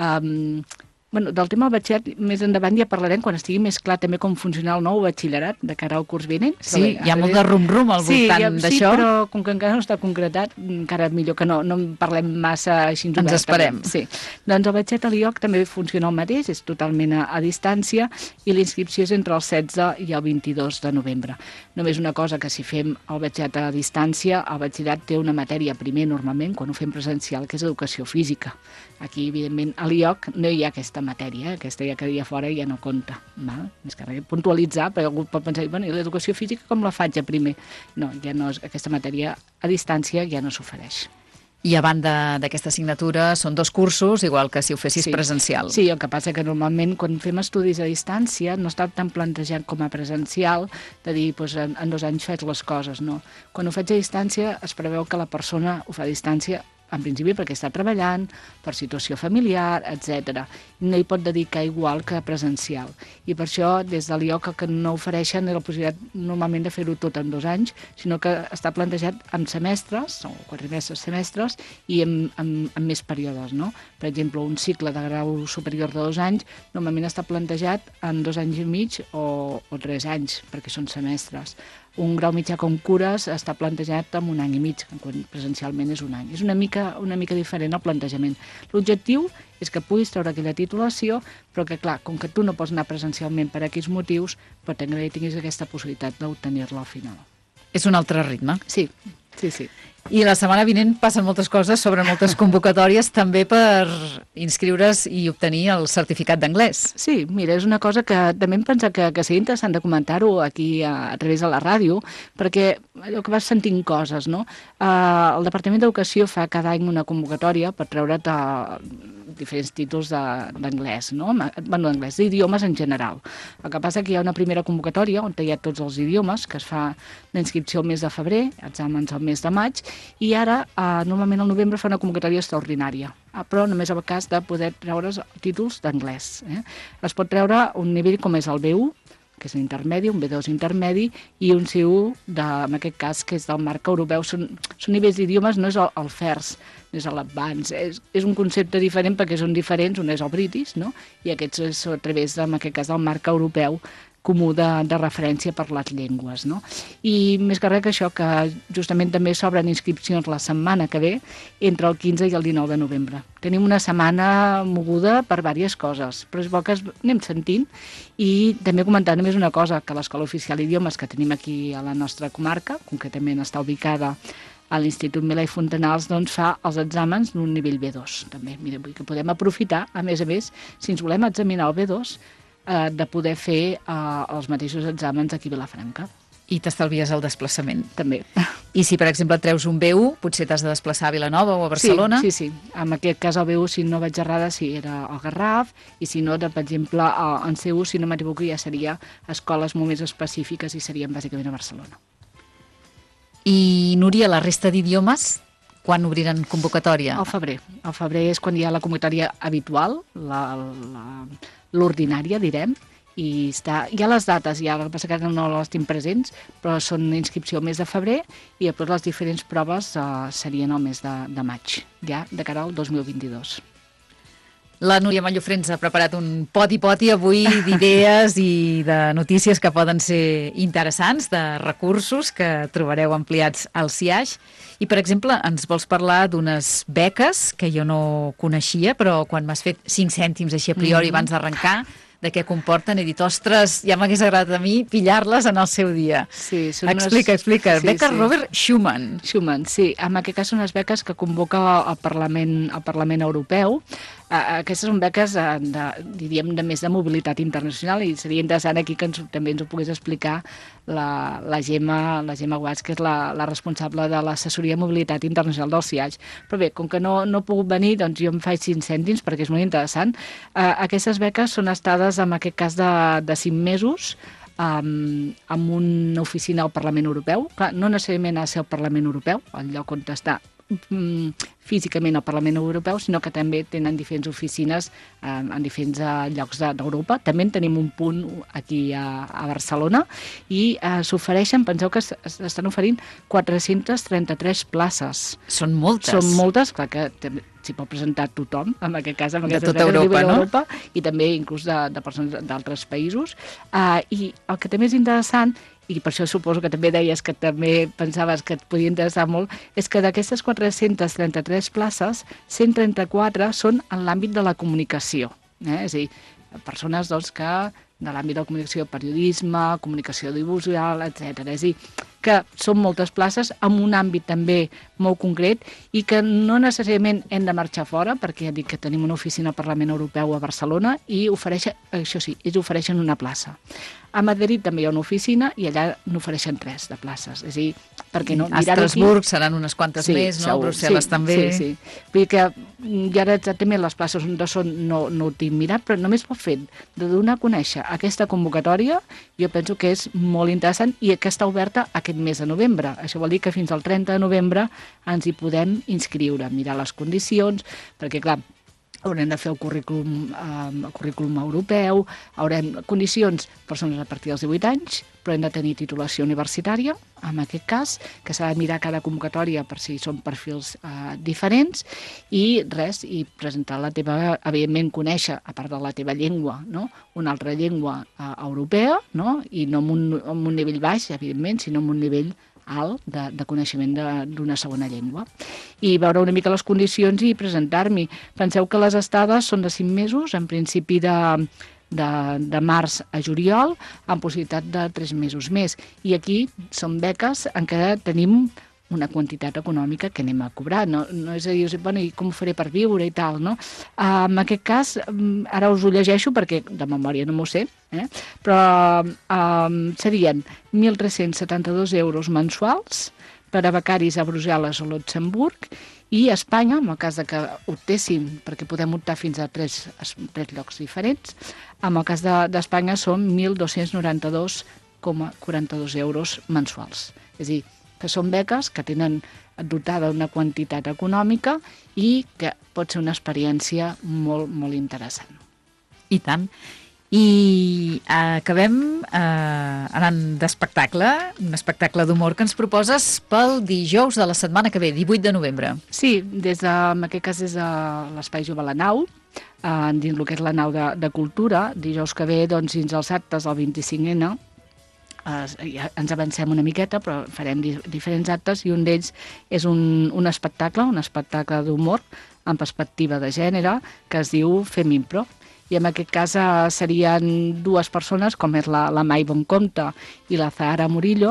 Del tema del batxillerat, més endavant ja parlarem quan estigui més clar també com funciona el nou batxillerat de cara al curs vinent. Sí, hi ha molt de rum-rum al voltant d'això. Sí, però com que encara no està concretat, encara millor que no en parlem massa així ens esperem. Sí. Doncs el batxillerat a l'IOC també funciona el mateix, és totalment a distància i l'inscripció és entre el 16 i el 22 de novembre. Només una cosa, que si fem el batxillerat a distància, el batxillerat té una matèria primer normalment, quan ho fem presencial, que és educació física. Aquí, evidentment, a l'IOC no hi ha aquesta matèria, aquesta ja quedaria fora i ja no compta. Més que res, puntualitzar, perquè algú pot pensar, i l'educació física com la faig a primer? No, ja no, aquesta matèria a distància ja no s'ofereix. I a banda d'aquesta assignatura són 2 cursos, igual que si ho fessis presencial. Sí, el que passa que normalment quan fem estudis a distància no està tan plantejat com a presencial de dir, en 2 anys faig les coses, no. Quan ho faig a distància es preveu que la persona ho fa a distància en principi perquè està treballant, per situació familiar, etc. No hi pot dedicar igual que presencial. I per això, des de l'IOC, el que no ofereixen és la possibilitat normalment de fer-ho tot en 2 anys, sinó que està plantejat en semestres, o quadrimestres, semestres, i en més períodes, no? Per exemple, un cicle de grau superior de 2 anys normalment està plantejat en 2 anys i mig o 3 anys, perquè són semestres. Un grau mitjà com cures està plantejat en 1 any i mig, quan presencialment és 1 any. És una mica diferent el plantejament. L'objectiu és que puguis treure aquella titulació, però que, clar, com que tu no pots anar presencialment per aquells motius, però també tinguis aquesta possibilitat d'obtenir-la al final. És un altre ritme. Sí. I la setmana vinent passen moltes coses sobre moltes convocatòries també per inscriure's i obtenir el certificat d'anglès. Sí, mira, és una cosa que també hem pensat que seria interessant de comentar-ho aquí a través de la ràdio, perquè allò que vas sentint coses, no? El Departament d'Educació fa cada any una convocatòria per treure't diferents títols d'anglès, no? D'anglès, d'idiomes en general. El que passa que hi ha una primera convocatòria on hi ha tots els idiomes, que es fa la inscripció al mes de febrer, exàmens al mes de maig, i ara, normalment al novembre, fa una convocatòria extraordinària, però només en el cas de poder treure's títols d'anglès. Es pot treure un nivell com és el B1, que és l'intermedi, un B2 intermedi, i un C1, en aquest cas, que és del marc europeu. Són nivells d'idiomes, no és el FIRST, no és l'Advanced, és un concepte diferent perquè són diferents, un és el British, no? I aquests és a través, en aquest cas, del marc europeu comú de referència per les llengües, no? I més que res que això, que justament també s'obren inscripcions la setmana que ve entre el 15 i el 19 de novembre. Tenim una setmana moguda per diverses coses, però és bo que anem sentint. I també comentar només una cosa, que l'Escola Oficial d'Idiomes que tenim aquí a la nostra comarca, concretament està ubicada a l'Institut Milà i Fontanals, doncs fa els exàmens d'un nivell B2. També, mira, vull que podem aprofitar, a més, si ens volem examinar el B2, de poder fer els mateixos exàmens aquí a Vilafranca. I t'estalvies el desplaçament. També. I si, per exemple, treus un B1, potser t'has de desplaçar a Vilanova o a Barcelona? Sí. En aquest cas, el B1, si no vaig errada, sí, era el Garraf, i si no, per exemple, en C1, si no m'equivoco, ja seria escoles molt més específiques i serien bàsicament a Barcelona. I, Núria, la resta d'idiomes, quan obriran convocatòria? Al febrer. Al febrer és quan hi ha la convocatòria habitual, l'ordinària, direm, i hi ha les dates, ja, el que passa que no les tinc presents, però són inscripció al mes de febrer i després les diferents proves serien al mes de maig, ja de cara al 2022. La Núria Mallofré ens ha preparat un poti-poti avui d'idees i de notícies que poden ser interessants, de recursos que trobareu ampliats al CIAix. I, per exemple, ens vols parlar d'unes beques que jo no coneixia, però quan m'has fet 5 cèntims així a priori abans d'arrencar, de què comporten, he dit, ostres, ja m'hagués agradat a mi pillar-les en el seu dia. Sí, explica. Sí, beques Robert Schuman. Schuman, sí. En aquest cas són unes beques que convoca el Parlament Europeu. Aquestes són beques, diríem, de més de mobilitat internacional i seria interessant aquí que també ens ho pogués explicar la Gemma Guats, que és la responsable de l'assessoria de mobilitat internacional del CIAix. Però bé, com que no he pogut venir, doncs jo em faig 5 cèntims perquè és molt interessant. Aquestes beques són estades, en aquest cas, de 5 mesos, amb una oficina al Parlament Europeu. Clar, no necessàriament ha de ser el Parlament Europeu, el lloc on està físicament al Parlament Europeu, sinó que també tenen diferents oficines en diferents llocs d'Europa. També en tenim un punt aquí a Barcelona i s'ofereixen, penseu que s'estan oferint 433 places. Són moltes. Són moltes, clar que s'hi pot presentar tothom, en aquest cas, de tota Europa, no? I també inclús de persones d'altres països. I el que també és interessant, i per això suposo que també deies que també pensaves que et podia interessar molt, és que d'aquestes 433 places, 134 són en l'àmbit de la comunicació. És a dir, persones que de l'àmbit de la comunicació, periodisme, comunicació audiovisual, etc. És a dir, que són moltes places amb un àmbit també molt concret i que no necessàriament hem de marxar fora, perquè ja dic que tenim una oficina al Parlament Europeu a Barcelona i ofereixen, això sí, ells ofereixen una plaça. A Madrid també hi ha una oficina i allà n'ofereixen 3 de places. És a dir, perquè no? A Estrasburg seran unes quantes més, no? A Brussel·les també. Sí. Vull dir que ja exactament les places on són no ho tinc mirat, però només pel fet de donar a conèixer aquesta convocatòria jo penso que és molt interessant i que està oberta aquest mes de novembre. Això vol dir que fins al 30 de novembre ens hi podem inscriure, mirar les condicions, perquè clar, haurem de fer el currículum europeu, haurem condicions persones a partir dels 18 anys, però hem de tenir titulació universitària, en aquest cas, que s'ha de mirar cada convocatòria per si són perfils diferents, i presentar la teva, evidentment, conèixer, a part de la teva llengua, no? Una altra llengua europea, no? I no amb un nivell baix, evidentment, sinó amb un nivell alt de coneixement d'una segona llengua. I veure una mica les condicions i presentar-m'hi. Penseu que les estades són de 5 mesos, en principi de març a juliol, amb possibilitat de 3 mesos més. I aquí són beques en què tenim una quantitat econòmica que anem a cobrar. No és a dir, bueno, i com ho faré per viure i tal, no? En aquest cas, ara us ho llegeixo perquè de memòria no m'ho sé, però serien 1.372 euros mensuals per a becaris a Brussel·les o Luxemburg i a Espanya, en el cas de que optéssim, perquè podem optar fins a 3 llocs diferents, en el cas d'Espanya són 1.292,42 euros mensuals. És a dir, que són beques que tenen dotada una quantitat econòmica i que pot ser una experiència molt, molt interessant. I tant. I acabem anant d'espectacle, un espectacle d'humor que ens proposes pel dijous de la setmana que ve, 18 de novembre. Sí, en aquest cas des de l'Espai Jove La Nau, dins el que és la nau de cultura, dijous que ve, doncs, dins els actes del 25N, ja ens avancem una miqueta, però farem diferents actes i un d'ells és un espectacle d'humor en perspectiva de gènere que es diu Fem Impro. I en aquest cas serien 2 persones, com és la Mai Boncompte i la Zahara Murillo,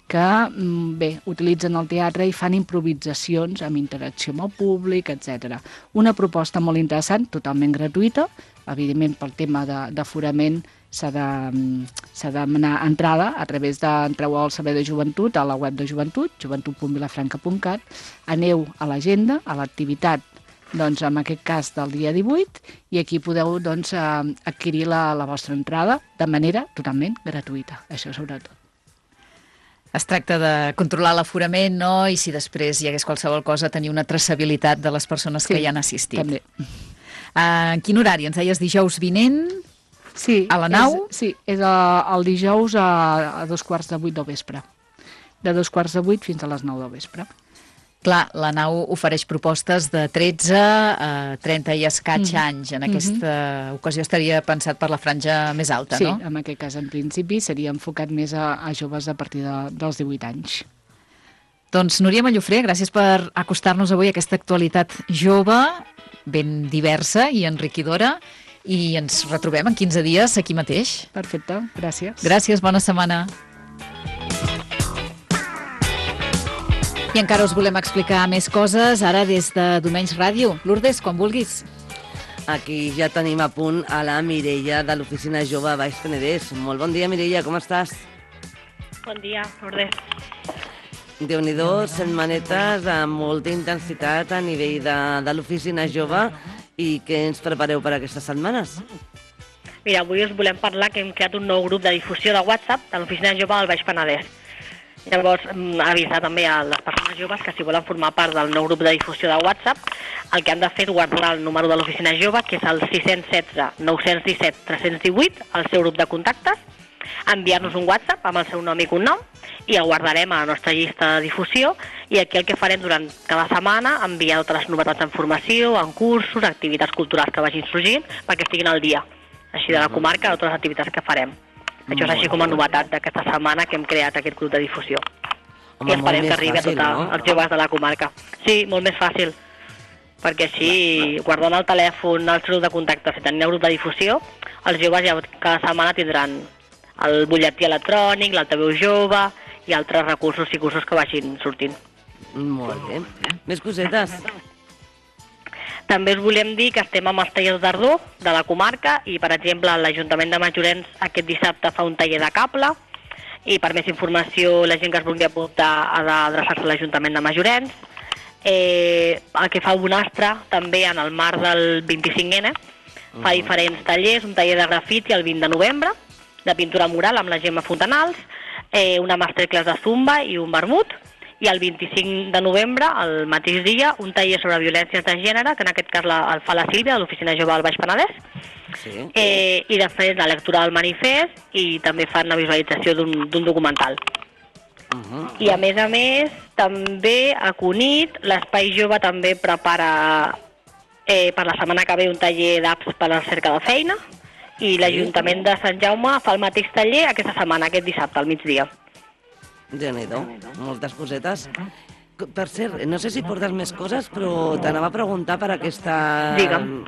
que bé, utilitzen el teatre i fan improvisacions amb interacció amb el públic, etc. Una proposta molt interessant, totalment gratuïta. Evidentment, pel tema d'aforament s'ha de demanar entrada a través d'entreu al Servei de Joventut, a la web de Joventut, joventut.vilafranca.cat, aneu a l'agenda, a l'activitat, doncs, en aquest cas del dia 18, i aquí podeu doncs, adquirir la vostra entrada de manera totalment gratuïta, això sobretot. Es tracta de controlar l'aforament, no? I si després hi hagués qualsevol cosa, tenir una traçabilitat de les persones que hi han assistit. També. En quin horari? Ens deies dijous vinent? Sí. A la nau? És el dijous a 7:45 del vespre. De 7:45 fins a les 9 del vespre. Clar, la nau ofereix propostes de 13 a 30 i escaig anys. En aquesta ocasió estaria pensat per la franja més alta, no? Sí, en aquest cas, en principi, seria enfocat més a joves a partir dels 18 anys. Doncs, Núria Mallofré, gràcies per acostar-nos avui a aquesta actualitat jove, ben diversa i enriquidora, i ens retrobem en 15 dies aquí mateix. Perfecte, gràcies. Gràcies, bona setmana. I encara us volem explicar més coses, ara des de Domenys Ràdio. Lourdes, quan vulguis. Aquí ja tenim a punt a la Mireia de l'Oficina Jove Baix Penedès. Molt bon dia, Mireia, com estàs? Bon dia, Lourdes. Déu-n'hi-do, setmanetes amb molta intensitat a nivell de l'Oficina Jove. I què ens prepareu per aquestes setmanes? Mira, avui us volem parlar que hem creat un nou grup de difusió de WhatsApp de l'Oficina Jove del Baix Penedès. Llavors, avisar també a les persones joves que si volen formar part del nou grup de difusió de WhatsApp, el que han de fer és guardar el número de l'Oficina Jove, que és el 616 917 318, el seu grup de contactes, enviar-nos un WhatsApp amb el seu nom i cognom, i el guardarem a la nostra llista de difusió, i aquí el que farem durant cada setmana, enviar totes les novetats en formació, en cursos, activitats culturals que vagin sorgint, perquè estiguin al dia, així de la comarca, de totes les activitats que farem. Això és així com a novetat d'aquesta setmana que hem creat aquest grup de difusió. Home, I esperem que arribi fàcil, a tots els joves de la comarca. Sí, molt més fàcil, perquè així, guardant el telèfon, el grup de contactes i tenint el grup de difusió, els joves ja cada setmana tindran el butlletí electrònic, l'altaveu jove i altres recursos i cursos que vagin sortint. Molt bé. Més cosetes? També us volem dir que estem amb els tallers d'Ardó de la comarca i, per exemple, l'Ajuntament de Majorens aquest dissabte fa un taller de cable i per més informació la gent que es vulgui apuntar ha d'adreçar-se a l'Ajuntament de Majorens. El que fa Bonastre també en el marc del 25N fa diferents tallers, un taller de grafiti el 20 de novembre, de pintura mural amb la Gemma Fontanals, una masterclass de zumba i un vermut, i el 25 de novembre, el mateix dia, un taller sobre violències de gènere, que en aquest cas el fa la Sílvia, de l'Oficina Jove del Baix Penedès, i després la lectura del manifest i també fan la visualització d'un documental. I a més, també a Cunit, l'Espai Jove també prepara per la setmana que ve un taller d'apps per a la cerca de feina, i l'Ajuntament de Sant Jaume fa el mateix taller aquesta setmana, aquest dissabte, al migdia. Déu-n'hi-do, moltes cosetes. Per cert, no sé si portes més coses, però t'anava a preguntar per aquesta... Digue'm.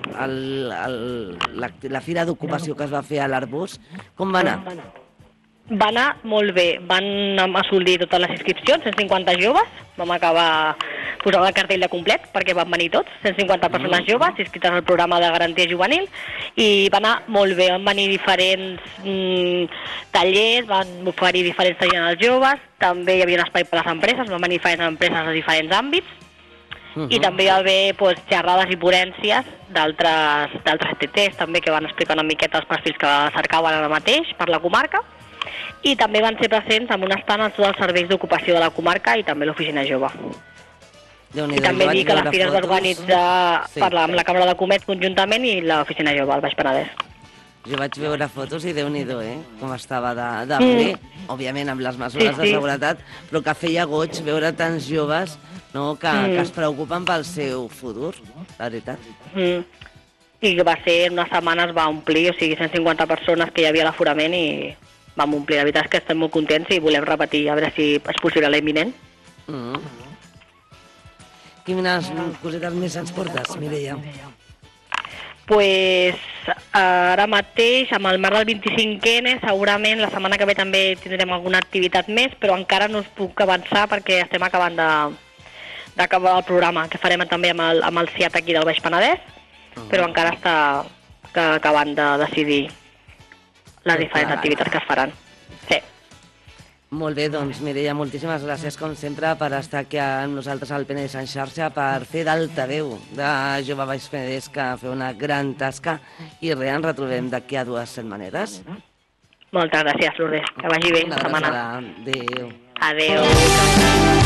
La fira d'ocupació que es va fer a l'Arbós. Com va anar? Va anar molt bé. Van assolir totes les inscripcions, 150 joves. Vam acabar posant el cartell de complet perquè van venir tots, 150 persones joves inscrites al programa de garantia juvenil, i va anar molt bé. Van venir diferents tallers, van oferir diferents tallers als joves, també hi havia un espai per a les empreses, van venir diferents empreses de diferents àmbits, i també hi va haver xerrades i ponències d'altres TTs també que van explicar una miqueta els perfils que cercaven ara mateix per la comarca, i també van ser presents amb un estant en tots els serveis d'ocupació de la comarca i també l'Oficina Jove. I també dir que la fira es va organitzar amb la Cambra de Comerç conjuntament i l'Oficina Jove al Baix Penedès. Jo vaig veure fotos i Déu-n'hi-do, com estava de ple, òbviament amb les mesures de seguretat, però que feia goig veure tants joves que es preocupen pel seu futur, la veritat. I va ser, unes setmanes va omplir, o sigui, 150 persones que hi havia a l'aforament i vam omplir. La veritat és que estem molt contents i volem repetir, a veure si és possible l'imminent. Quines cosetes més ens portes, Mireia? Pues ara mateix, amb el marc del 25N, segurament la setmana que ve també tindrem alguna activitat més, però encara no us puc avançar perquè estem acabant d'acabar el programa, que farem també amb el CIAT aquí del Baix Penedès, però encara està acabant de decidir les diferents activitats que es faran. Sí. Molt bé, doncs Mireia, moltíssimes gràcies com sempre per estar aquí amb nosaltres al Penedès en xarxa, per fer d'altaveu de Jove Baix Penedès, que feu una gran tasca, i res, ens retrobem d'aquí a 2 setmanetes. Moltes gràcies, Lourdes, que vagi bé la setmana. Adéu. Adéu.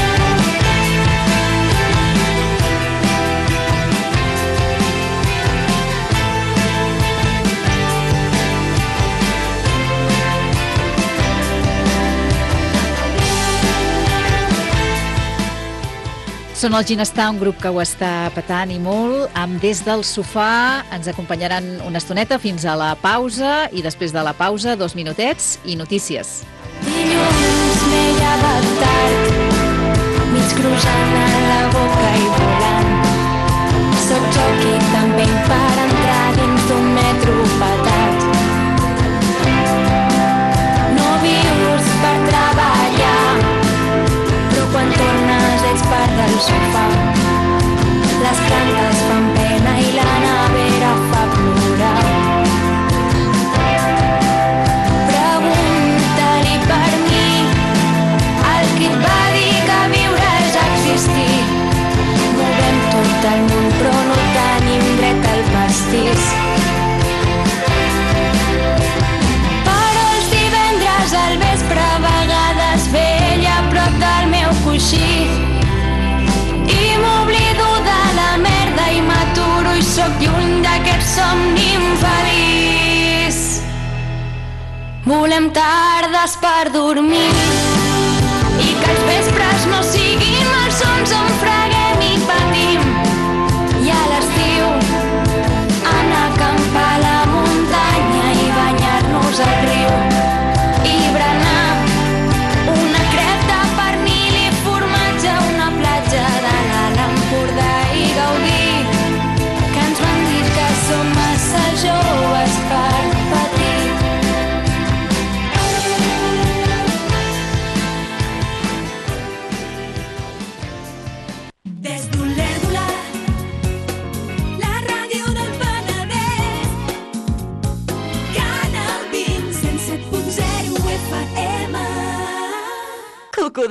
Són el Ginestar, un grup que ho està petant i molt. Amb Des del sofà ens acompanyaran una estoneta fins a la pausa i després de la pausa 2 minutets i notícies. Dilluns m'he llevat tard, mig crujant a la boca i volant. Soc jo qui també per entrar dins d'un metro petat. No vius per treballar, però quan tornes ets part del sofà. Les plantes fan pena i la nevera fa plorar. Pregunta-li per mi, el que et va dir que viure és existir. Movem tot el món però no tenim dret al pastís. Però els divendres al vespre a vegades vella a prop del meu coixí i m'oblido de la merda i m'aturo i sóc lluny d'aquest somni infeliç. Volem tardes per dormir i que els vespres no siguin